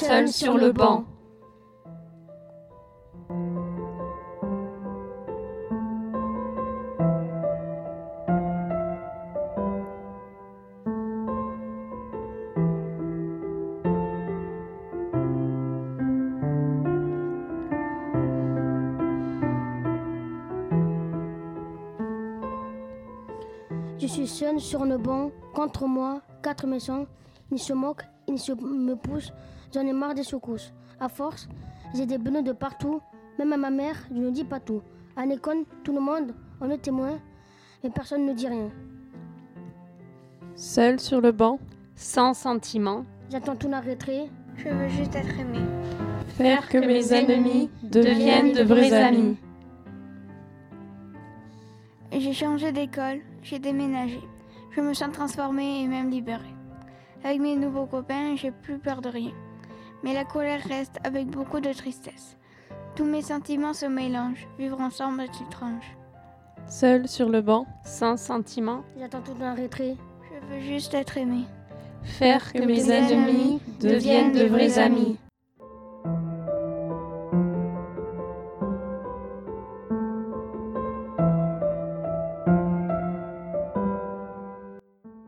seul sur le banc. Je suis seul sur le banc, contre moi, 4 méchants. Ils se moquent, ils me poussent, j'en ai marre des secousses. À force, j'ai des benoît de partout, même à ma mère, je ne dis pas tout. À l'école, tout le monde en est témoin, mais personne ne dit rien. Seul sur le banc, Sans sentiment. J'attends tout l'arrêter. Je veux juste être aimé. faire que mes ennemis deviennent de vrais amis. J'ai changé d'école, j'ai déménagé. Je me sens transformée et même libérée. Avec mes nouveaux copains, j'ai plus peur de rien. Mais la colère reste avec beaucoup de tristesse. Tous mes sentiments se mélangent. Vivre ensemble est étrange. Seul sur le banc, Sans sentiment. J'attends tout l'arrêter. Je veux juste être aimée. Faire que mes ennemis deviennent de vrais amis.